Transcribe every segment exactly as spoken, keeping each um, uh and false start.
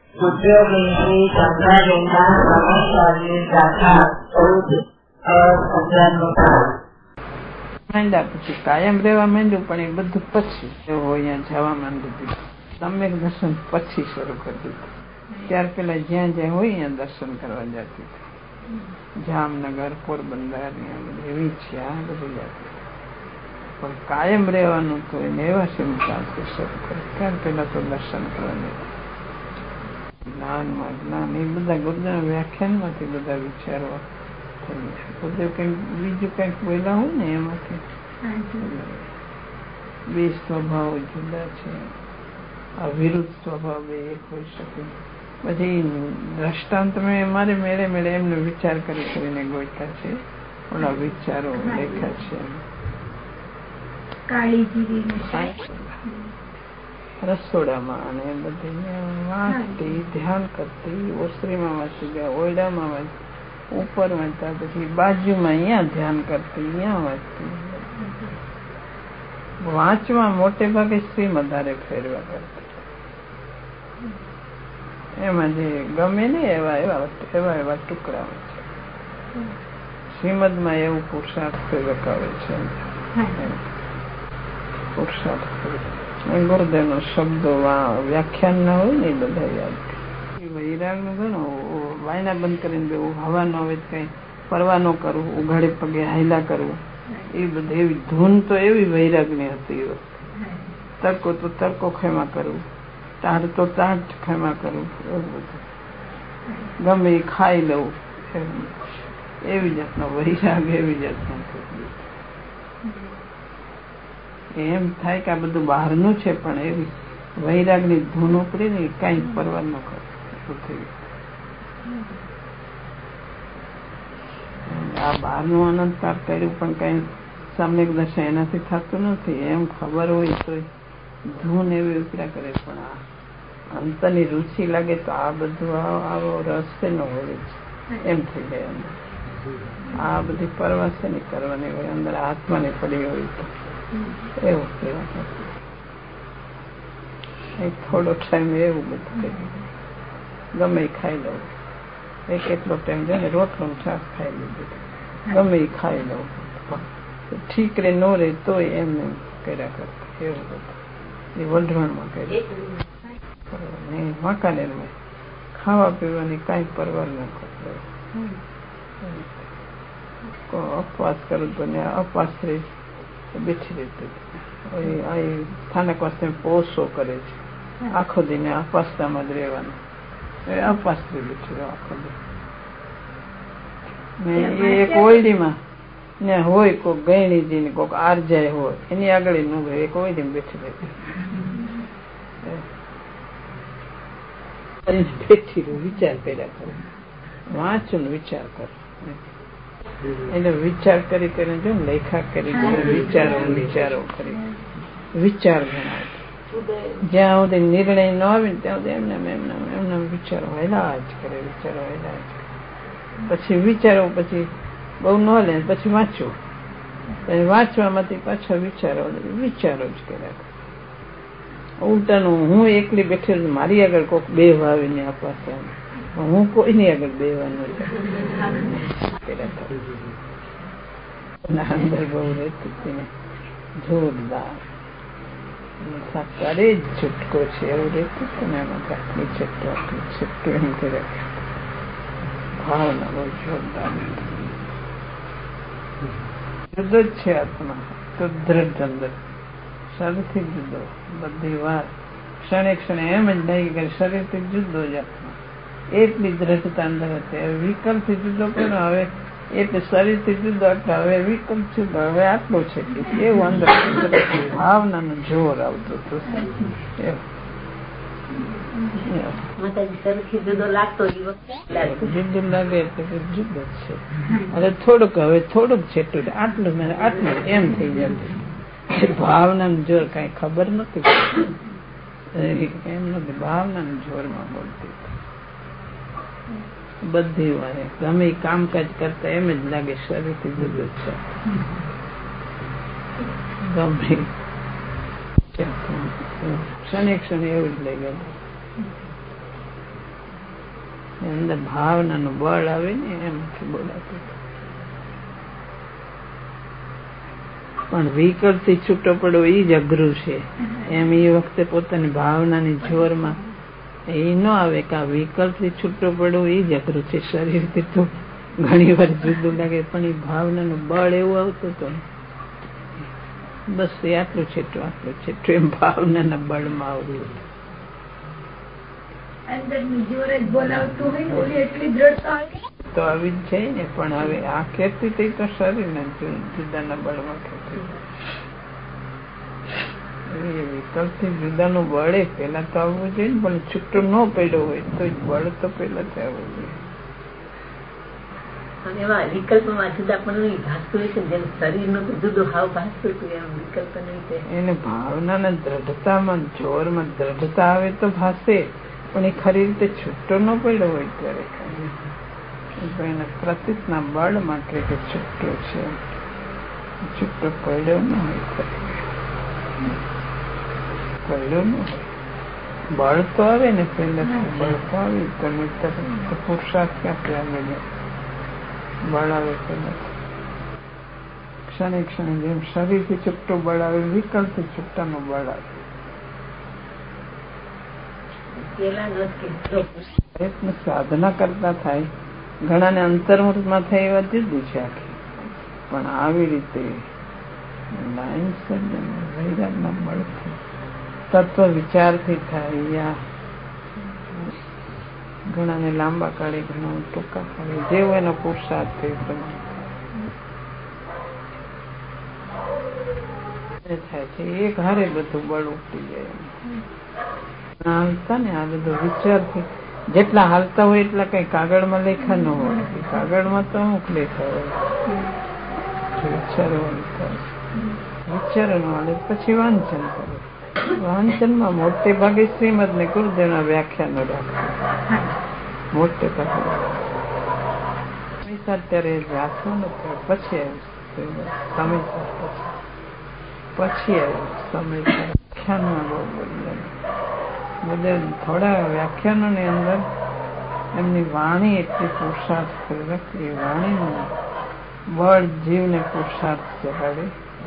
ઉદ્યોગની સંભાળીના સમસ્યાની શાખા ચૌદ માંડ્યા પછી કાયમ રહેવા માંડ્યું, પણ એ બધું પછી અહીંયા જવા માંડ્યું. સમ્યક દર્શન પછી શરૂ કરી દીધું. ત્યાર પેલા જ્યાં જ્યાં હોય ત્યાં દર્શન કરવા જતી હતી. જામનગર, પોરબંદર એવી છે આ બધું જતી. પણ કાયમ રહેવાનું તો એને એવા સિમતાથી શરૂ કરે. ત્યાર પેલા તો દર્શન કરવા જ્ઞાનમાં જ્ઞાન એ બધા ગુરુના વ્યાખ્યાનમાંથી બધા વિચારો બધું કઈક બીજું કઈક બોલ્યા હોય ને એમાંથી બે સ્વભાવ જુદા છે. આ વિરુદ્ધ સ્વભાવ બે એક હોઈ શકે. પછી દ્રષ્ટાંત મેં મારે મેળે મેળે એમનો વિચાર કરી કરીને ગોઠતા છે. ઓલા વિચારો લેખ્યા છે રસોડામાં અને બધી વાંચતી, ધ્યાન કરતી, ઓસરીમાં વાંચી ગયા, ઓરડામાં વાંચતી, ઉપર વાંચતા, પછી બાજુમાં અહીંયા ધ્યાન કરતી, અહીંયા વાંચતી. વાંચવા મોટે ભાગે શ્રીમદ વધારે ફેરવા કરતી. એમાં જે ગમે ને એવા એવા એવા એવા ટુકડા છે. શ્રીમદમાં એવું પુરુષાર્થ ફેરવકાવે છે. પુરુષાર્થ ગુરુદેવ નો શબ્દો વ્યાખ્યાન ના હોય ને એ બધા યાદ. વૈરાગ નું ઘણો વાયના બંધ કરીને બેવું, હવા ન હોય કઈ પરવા ન કરવું, ઉઘાડે પગે હાયલા કરવું, એ બધી એવી ધૂન તો એવી વૈરાગ ની હતી. તર્કો તો તર્કો ખેમા કરવું, તાડ તો તાડ ખેમા કરવું, એવું બધું ગમે એ ખાઈ લઉં, એવી જાતનો વૈરાગ એવી જાતનો. એમ થાય કે આ બધું બહારનું છે, પણ એવી વૈરાગ ની ધૂન ઉપડી ને કઈ પરવા ન કરે. આ બહારનું અનંતકાર કર્યું પણ કઈ સમ્યક દર્શન એનાથી થતું નથી. એમ ખબર હોય તો ધૂન એવી ઉપડ્યા કરે, પણ આ અંતરની રુચિ લાગે તો આ બધું આવો રસ ન હોય એમ થઈ જાય. અંદર આ બધી પરવા છે ને કરવાની હોય, અંદર આત્મા ને પડી હોય તો એવું કેવા થોડો ટાઈમ એવું બધું ગમે ખાઈ લઉં. એક એટલો ટાઈમ છે ને રોટલો શાક ખાઈ લીધું, ગમે એ ખાઈ લઉં, ઠીક રે નો રે તોય એમ એમ કર્યા કરતા. એવું બધું એ વઢવાણમાં કર્યું. મકાનેરમાં ખાવા પીવાની કઈ પરવા ન કરતો. અપવાસ કરું તો ને અપવાસ રહી બેઠી રહેતી. સ્થાનક વાસ્તે પોષો કરે છે, આખો દિને અપાસતામાં જ રહેવાનું. અપાસ બેઠી રહ્યો આખો દી. એક ઓયડીમાં ને હોય કોઈક ગયણીજી ને કોઈક આરજાય હોય, એની આગળ ન હોય, એક ઓયડીમાં બેઠી રહેતી. બેઠી રહ્યું, વિચાર કર્યા કરો, વાંચું વિચાર કરો. એટલે વિચાર કરી કરીને જો લેખા કરી વિચારો વિચારો કરી વિચાર ગણાય. જ્યાં સુધી નિર્ણય ન આવે ને ત્યાં સુધી એમને એમને એમને વિચારો હેલા જ કરે, વિચારો હેલા જ કરે. પછી વિચારો પછી બહુ ન લે, પછી વાંચવું, વાંચવામાંથી પાછા વિચારો વિચારો જ કર્યા કરે. ઉલટાનું હું એકલી બેઠેલું, મારી આગળ કોઈક બે ભાવીને અપાશે, હું કોઈની આગળ બેવાનું અંદર બહુ રહેતી ને જોરદાર કરે જ છૂટકો છે એવું રહેતું હતું ને. એમાં આટલું છેટું આટલું છેટું એમ કરે ભાવના બહુ જોરદાર. જુદો જ છે આત્મા તો દ્રઢ અંદર શરીરથી જુદો. બધી વાત ક્ષણે ક્ષણે એમ જ નહીં કે શરીરથી જુદો જ આત્મા. એટલી દ્રઢતા અંદર હતી. હવે વિકલ્પ થી જુદો પણ હવે એટલે શરીરથી જુદો એટલે હવે વિકલ્પ જુદો, હવે આટલો છે એવું અંદર ભાવનાનું જોર આવતું હતું. જુદો લાગે એટલે જુદો જ છે. હવે થોડુંક હવે થોડુંક છેટું આટલું આટલું એમ થઈ જાય. ભાવનાનું જોર કઈ ખબર નથી, એમ નથી. ભાવનાનું જોરમાં બોલતી બધી વારે ગમે કામકાજ કરતા એમ જ લાગે શરીરથી જુદો છે. ગમે ક્ષણે ક્ષણે એવું જ લાગે. અંદર ભાવનાનું બળ આવે ને એમાંથી બોલાતું. પણ વિકલ્પ થી છૂટો પડવો એ જ અઘરું છે. એમ એ વખતે પોતાની ભાવનાની જોરમાં એ ન આવે કે આ વિકલ્પ થી છૂટો પડવો એ જ અઘરું છે. શરીરથી તો ઘણી વાર જુદું લાગે, પણ એ ભાવનાનું બળ એવું આવતું હતું. બસ એ આટલું છેટું આટલું છેટું એમ ભાવનાના બળમાં આવ્યું. તો આવી જ છે ને. પણ હવે આ ખેતી થઈ તો શરીર જુદાના બળમાં ખેતી. વિકલ્પ થી જુદાનું બળે પેલા તો આવવું જોઈએ ને. પણ છૂટો ન પડ્યો હોય તો બળ તો પેલા થી આવવું જોઈએ. એવા વિકલ્પમાં જુદાપણું ભાસતું હોય છે, જેમ શરીરનું જુદું હાવ ભાસતું હતું એમ વિકલ્પ નહીં. એને ભાવનાના દ્રઢતામાં જોરમાં દ્રઢતા આવે તો ભાસે, પણ એ ખરી રીતે છૂટો ન પડ્યો હોય ત્યારે એના પ્રતિકના બળ માટે કે છૂટો છે, છૂટો પડ્યો ન હોય, પડ્યો ન હોય. બળ તો આવે ને પેલા બળ તો આવી તમે પુરુષાર્થ ક્યાંથી આવે બળ આવે પેલા ક્ષણે ક્ષણે જેમ શરીર થી છૂટું બળ આવે વિકલ્પ થી છૂટાનું બળ આવે. પ્રયત્ન સાધના કરતા થાય, ઘણા ને અંતર્મુખમાં થાય એવા જુદી છે આખી. પણ આવી રીતે વૈરાગના બળથી તત્વ વિચારથી થાય યા ઘણા ને લાંબા કાળે, ઘણા ટૂંકા કાળે, જેવો એનો પુરુષાર્થ થાય છે. એક હારે બધું બળ ઉઠી જાય. હાલતા ને આ બધું વિચારથી જેટલા હાલતા હોય એટલા કઈ કાગળમાં લેખા ન હોય. કાગળમાં તો અમુક લેખા હોય, વિચારો વિચારો ન હાલે પછી વાંચન કરે. વાંચનમાં મોટે ભાગે શ્રીમદ ને ગુરુદેવના વ્યાખ્યાનો રાખે. મોટે ભાગે અત્યારે વાંચવું નથી. પછી આવ્યું સમય પછી આવ્યું સમય વ્યાખ્યાનમાં બહુ બદલાય. બધે થોડા વ્યાખ્યાનોની અંદર એમની વાણી એટલી પુરુષાર્થ પ્રેરક, એ વાણીનું બળ જીવને પુરુષાર્થ જગાડે.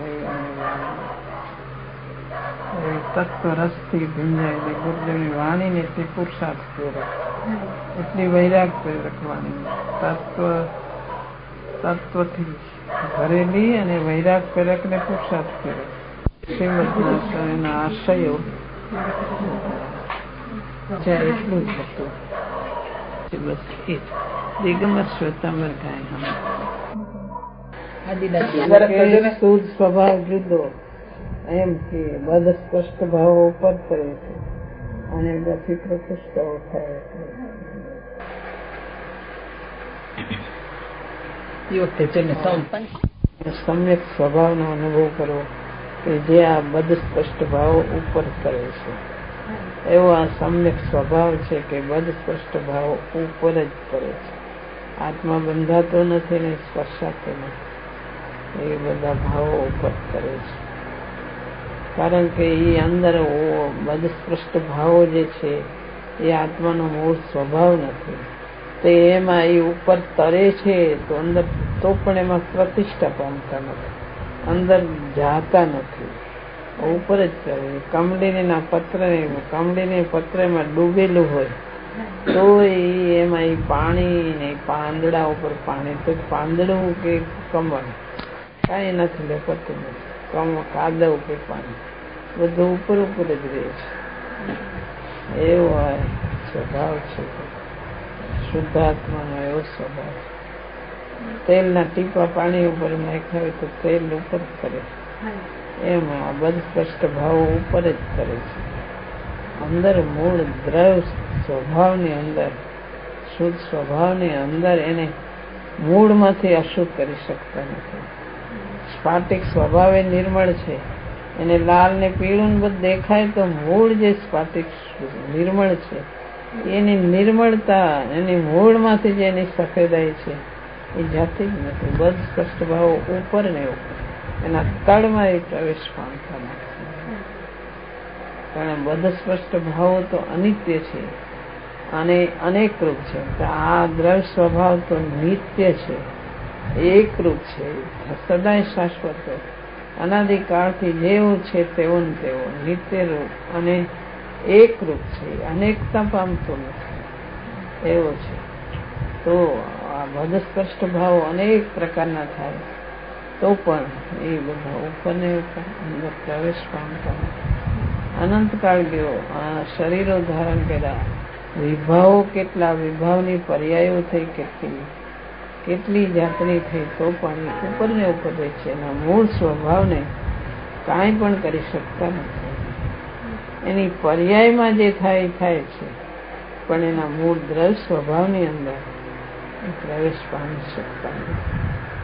તત્વ રસથી ભીંજાયેલી ગુરુદેવની વાણીને એટલી પુરુષાર્થ પ્રેરક, એટલી વૈરાગ પ્રેરક વાણી, તત્વ તત્વથી ભરેલી અને વૈરાગ પ્રેરક ને પુરુષાર્થ પ્રેરક. શ્રીમદના એના આશયો એટલું જ હતું. બસ એ દિગંબર શ્વેતાંબર કાંઈ શુદ્ધ સ્વભાવ જુદો એમ કે બધ સ્પષ્ટ ભાવો ઉપર કરે છે અને પછી પ્રતિષ્ઠાઓ થાય છે. સમ્યક સ્વભાવનો અનુભવ કરવો કે જે આ બધ સ્પષ્ટ ભાવો ઉપર કરે છે, એવો આ સમ્યક સ્વભાવ છે કે બધ સ્પષ્ટ ભાવો ઉપર જ કરે છે. આત્મા બંધાતો નથી ને સ્પર્શાતો નથી, એ બધા ભાવો ઉપર કરે છે. કારણ કે એ અંદર બધ સ્પષ્ટ ભાવો જે છે એ આત્માનો મૂળ સ્વભાવ નથી. તો એમાં એ ઉપર તરે છે તો અંદર તો પણ એમાં પ્રતિષ્ઠા પામતા નથી, અંદર જાતા નથી, ઉપર જ કરે. કમળીના પત્ર કમળીને પત્રમાં ડૂબેલું હોય તો એમાં એ પાણી ને પાંદડા ઉપર પાણી, તો પાંદડું કે કમળ કઈ નથી લેપતું નથી, કમ કાદવ કે પાણી બધું ઉપર ઉપર જ રહે છે. એવો સ્વભાવ છે શુદ્ધાત્માનો, એવો સ્વભાવ. તેલના ટીપા પાણી ઉપર નાખ્યા હોય તો તેલ ઉપર કરે, એમાં બધ સ્પષ્ટ ભાવો ઉપર જ કરે છે. અંદર મૂળ દ્રવ સ્વભાવની અંદર, શુદ્ધ સ્વભાવની અંદર એને મૂળમાંથી અશુદ્ધ કરી શકતા નથી. સ્ફાટિક સ્વભાવ એ નિર્મળ છે, એને લાલ ને પીળું બધું દેખાય તો મૂળ જે સ્ફાટિક નિર્મળ છે એની નિર્મળતા, એની મૂળમાંથી જે એની સફેદાઈ છે એ જાતી જ નથી. બધ સ્પષ્ટ ભાવો ઉપર ને ઉપર, એના તળમાં એ પ્રવેશ પામતા નથી. કારણ બધ સ્પષ્ટ ભાવો તો અનિત્ય છે અને અનેક રૂપ છે. તો આ દ્રવ્ય સ્વભાવ તો નિત્ય છે, એકરૂપ છે, સદાય શાશ્વત, અનાદિકાળથી જેવું છે તેવો ને તેવો, નિત્ય રૂપ અને એકરૂપ છે, અનેકતા પામતો નથી એવો છે. તો આ ભદસ્પષ્ટ ભાવો અનેક પ્રકારના થાય તો પણ એ બધા ઉપરને ઉપર અંદર પ્રવેશ પામતા અનંતકાળ ગયો. આ શરીરો ધારણ કર્યા, વિભાવો કેટલા, વિભાવની પર્યાયો થઈ કેટલી કેટલી જાતની થઈ તો પણ એ ઉપર ને ઉપર રહે છે. એના મૂળ સ્વભાવને કાંઈ પણ કરી શકતા નથી. એની પર્યાયમાં જે થાય થાય છે, પણ એના મૂળ દ્રવ્ય સ્વભાવની અંદર પ્રવેશ પામી શકતા નથી.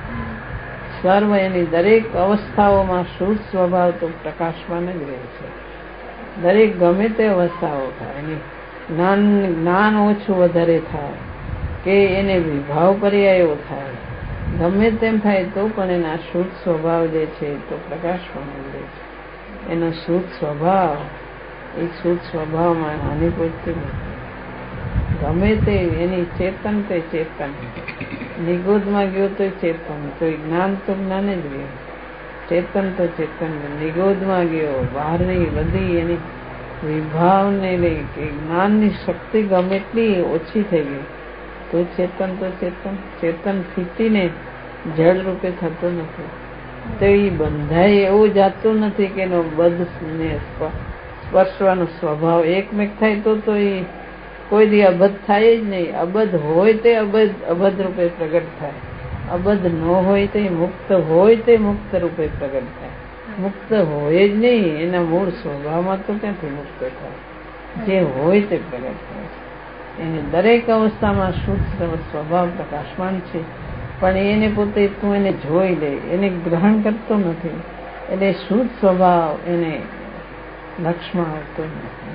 સર્વ એની દરેક અવસ્થાઓમાં શુદ્ધ સ્વભાવ તો પ્રકાશમાં જ રહે છે. દરેક ગમે તે અવસ્થાઓ થાય, એની જ્ઞાન જ્ઞાન ઓછું વધારે થાય કે એને વિભાવ પર્યાયો થાય, ગમે તેમ થાય તો પણ એના શુદ્ધ સ્વભાવ જે છે તો પ્રકાશમાં રહે છે. એનો શુદ્ધ સ્વભાવ એ શુદ્ધ સ્વભાવમાં હાનિ પહોંચતી નથી. ગમે તે એની ચેતન તે ચેતન, નિગોદમાં ગયો તો ચેતન, તો જ્ઞાન તો જ્ઞાન જ ગયું, ચેતન તો ચેતન, નિગોદમાં ગયો, બહારની બધી એની વિભાવને લઈ કે જ્ઞાનની શક્તિ ગમે એટલી ઓછી થઈ ગઈ તો ચેતન તો ચેતન, ચેતન સ્થિતિને જળ રૂપે થતો નથી. તો એ બંધાય એવું જાતું નથી કે એનો બધ સ્પર્શવાનો સ્વભાવ એકમેક થાય તો તો એ કોઈ દી અબધ થાય જ નહીં. અબધ હોય તે અબધ અબધ રૂપે પ્રગટ થાય, અબધ ન હોય તે મુક્ત હોય તે મુક્ત રૂપે પ્રગટ થાય. મુક્ત હોય જ નહીં, એના મૂળ સ્વભાવમાં તો ક્યાંથી મુક્ત થાય, જે હોય તે પ્રગટ થાય. એની દરેક અવસ્થામાં શુદ્ધ સ્વભાવ પ્રકાશમાન છે, પણ એને પોતે તું એને જોઈ લે, એને ગ્રહણ કરતો નથી, એટલે શુદ્ધ સ્વભાવ એને લક્ષમાં આવતો નથી.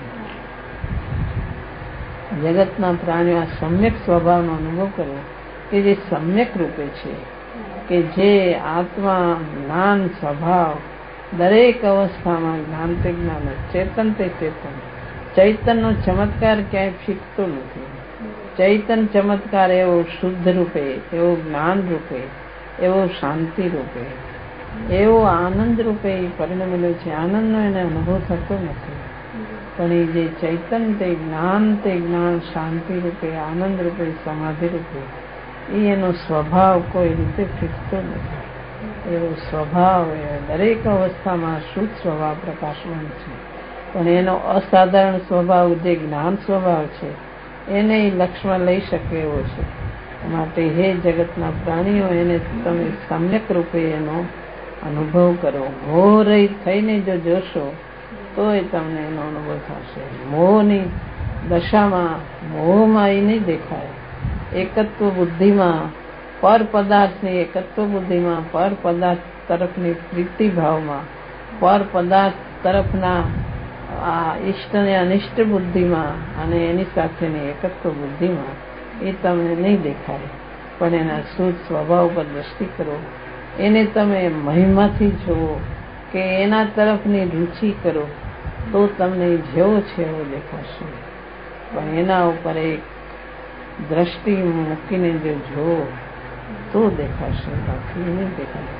જગતના પ્રાણીઓ આ સમ્યક સ્વભાવનો અનુભવ કરવો કે જે સમ્યક રૂપે છે, કે જે આત્મા જ્ઞાન સ્વભાવ દરેક અવસ્થામાં જ્ઞાન તે જ્ઞાન, ચેતન તે ચેતન. ચૈતનનો ચમત્કાર ક્યાંય ફીકતો નથી. ચૈતન ચમત્કાર એવો શુદ્ધ રૂપે, એવો જ્ઞાન રૂપે, એવો શાંતિ રૂપે, એવો આનંદ રૂપે પરિણમેલો છે. આનંદનો એને અનુભવ થતો નથી, પણ એ જે ચૈતન તે જ્ઞાન તે જ્ઞાન શાંતિ રૂપે, આનંદ રૂપે, સમાધિ રૂપે, એ એનો સ્વભાવ કોઈ રીતે ફીકતો નથી. એવો સ્વભાવ દરેક અવસ્થામાં શુદ્ધ સ્વભાવ પ્રકાશમાન છે, પણ એનો અસાધારણ સ્વભાવ જે જ્ઞાન સ્વભાવ છે એને લક્ષમાં લઈ શકે એવો છે. માટે હે જગતના પ્રાણીઓ, એને તમે સમ્યક રૂપે એનો અનુભવ કરો. મોહ રહિત થઈને જો જોશો તો એ તમને એનો અનુભવ થશે. મોહની દશામાં મોહમાં એ નહીં દેખાય. એકત્વ બુદ્ધિમાં, પર પદાર્થની એકત્વ બુદ્ધિમાં, પર પદાર્થ તરફની પ્રીતિ ભાવમાં, પર પદાર્થ તરફના આ ઇષ્ટ અને અનિષ્ટ બુદ્ધિમાં અને એની સાથેની એકત્વ બુદ્ધિમાં એ તમને નહીં દેખાય. પણ એના શુદ્ધ સ્વભાવ પર દ્રષ્ટિ કરો, એને તમે મહિમાથી જુઓ કે એના તરફની રુચિ કરો તો તમને જેવો છે એવો દેખાશે. પણ એના ઉપર એક દ્રષ્ટિ મૂકીને જો જુઓ તો દેખાશે, બાકી નહીં દેખાય.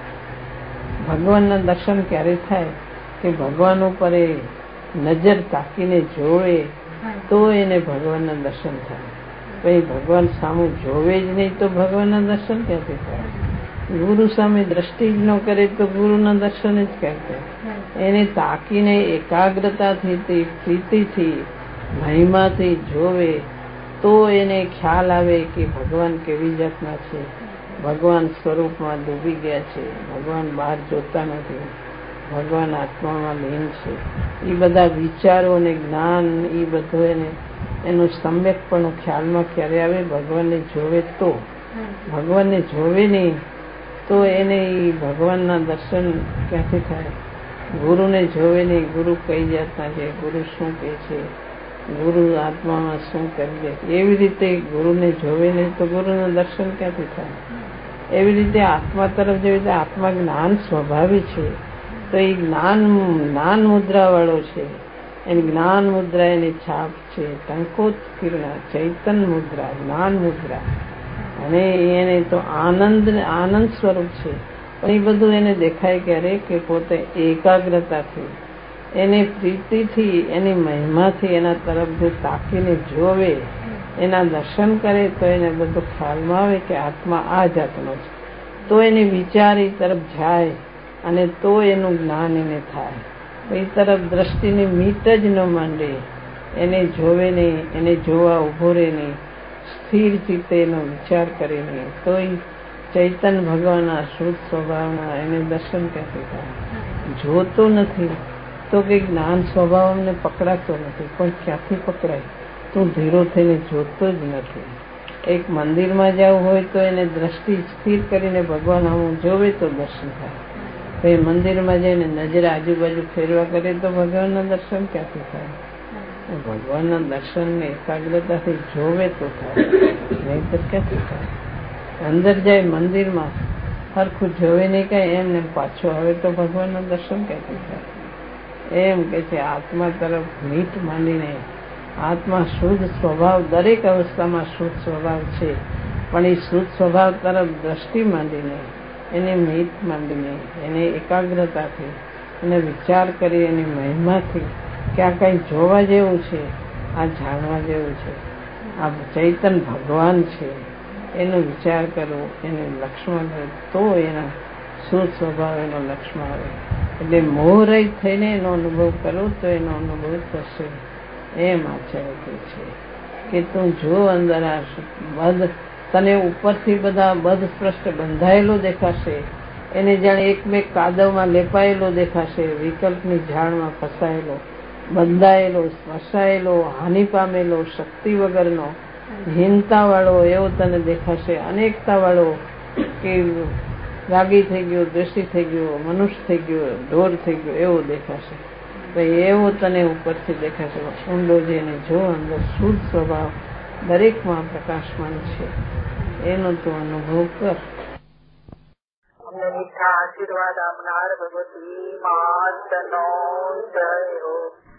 ભગવાનના દર્શન ક્યારે થાય કે ભગવાન ઉપર એ નજર તાકીને જોવે તો એને ભગવાનના દર્શન થાય. પછી ભગવાન સામું જોવે જ નહીં તો ભગવાનના દર્શન ક્યાંથી થાય? ગુરુ સામે દ્રષ્ટિ જ ન કરે તો ગુરુના દર્શન જ ક્યાં? એને તાકીને એકાગ્રતાથી, પ્રીતિથી, મહિમાથી જોવે તો એને ખ્યાલ આવે કે ભગવાન કેવી જાતના છે. ભગવાન સ્વરૂપમાં ડૂબી ગયા છે, ભગવાન બહાર જોતા નથી, ભગવાન આત્મામાં લીન છે. એ બધા વિચારો અને જ્ઞાન એ બધું એને એનું સમ્યકપણું ખ્યાલમાં ક્યારે આવે? ભગવાનને જોવે તો. ભગવાનને જોવે નહીં તો એને એ ભગવાનના દર્શન ક્યાંથી થાય? ગુરુને જોવે નહીં, ગુરુ કઈ જાતના છે, ગુરુ શું કહે છે, ગુરુ આત્મામાં શું કરી દે, એવી રીતે ગુરુને જોવે નહીં તો ગુરુના દર્શન ક્યાંથી થાય? એવી રીતે આત્મા તરફ જેવી રીતે આત્મા જ્ઞાન સ્વભાવી છે તો એ જ્ઞાન જ્ઞાન મુદ્રા વાળો છે, એની જ્ઞાન મુદ્રા એની છાપ છે. ટંકોત્કીર્ણ ચૈતન મુદ્રા, જ્ઞાન મુદ્રા, અને એને તો આનંદ આનંદ સ્વરૂપ છે. પણ એ બધું એને દેખાય ક્યારે કે પોતે એકાગ્રતાથી, એની પ્રીતિથી, એની મહિમાથી એના તરફ જો તાકીને જોવે, એના દર્શન કરે તો એને બધું ખ્યાલમાં આવે કે આત્મા આ જાતનો છે. તો એની વિચાર એ તરફ જાય અને તો એનું જ્ઞાન એને થાય. એ તરફ દ્રષ્ટિની મીટ જ ન માંડે, એને જોવે નહીં, એને જોવા ઉભો રહે નહીં, સ્થિર ચિત્તે એનો વિચાર કરે નહીં, તો એ ચૈતન ભગવાનના શુદ્ધ સ્વભાવના એને દર્શન ક્યાંથી થાય? જોતો નથી તો કે જ્ઞાન સ્વભાવ અમને પકડાતો નથી, પણ ક્યાંથી પકડાય? તું ધીરો થઈને જોતો જ નથી. એક મંદિરમાં જવું હોય તો એને દ્રષ્ટિ સ્થિર કરીને ભગવાન આમ જોવે તો દર્શન થાય. તો એ મંદિરમાં જઈને નજર આજુબાજુ ફેરવા કરે તો ભગવાનના દર્શન ક્યાંથી થાય? ભગવાનના દર્શનને એકાગ્રતાથી જોવે તો થાય, નહીં તો ક્યાંથી થાય? અંદર જાય મંદિરમાં હરખું જોવે નહીં કાંઈ, એમને પાછો આવે તો ભગવાનના દર્શન ક્યાંથી થાય? એમ કે છે આત્મા તરફ મીટ માંડીને, આત્મા શુદ્ધ સ્વભાવ, દરેક અવસ્થામાં શુદ્ધ સ્વભાવ છે, પણ એ શુદ્ધ સ્વભાવ તરફ દ્રષ્ટિ માંડીને, એને મીટ માંડીને, એને એકાગ્રતાથી, એને વિચાર કરી, એની મહિમાથી કે આ કંઈ જોવા જેવું છે, આ જાણવા જેવું છે, આ ચૈતન ભગવાન છે, એનો વિચાર કરવો, એને લક્ષ્મણ કરે તો એના શુદ્ધ સ્વભાવ એનો લક્ષ્મણ આવે. એટલે મોહરહિત થઈને એનો અનુભવ કરો તો એનો અનુભવ થશે. એમ આચાર્ય કહે છે કે તું જો અંદર આ બધ, તને ઉપરથી બધા બધ સ્પષ્ટ બંધાયેલો દેખાશે, એને જાણે એક બે કાદવમાં લેપાયેલો દેખાશે, વિકલ્પની ઝાડમાં ફસાયેલો, બંધાયેલો, સ્પર્શાયેલો, હાનિ પામેલો, શક્તિ વગરનો, હીનતા વાળો એવો તને દેખાશે. અનેકતા વાળો કે રાગી થઈ ગયો, દ્વેષી થઈ ગયો, મનુષ્ય થઈ ગયો, ઢોર થઈ ગયો એવો દેખાશે. તો એવો તને ઉપરથી દેખાશે. ઊંડો જઈને જો અંદર શુદ્ધ સ્વભાવ દરેકમાં પ્રકાશમાન છે, એનો તો અનુભવ કર. અમને મીઠા આશીર્વાદ આપનાર ભગવતી માતનો જય હો.